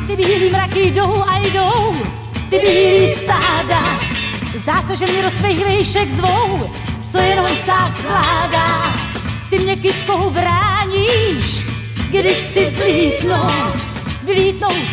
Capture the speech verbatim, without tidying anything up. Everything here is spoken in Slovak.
ty bílý mraky jdou a jdou, ty bílý stáda. Zdá se, že mě do svých vejšek zvou, co jenom tak zvládá. Ty mě kytkou bráníš, když chci vzlítnout, vylítnout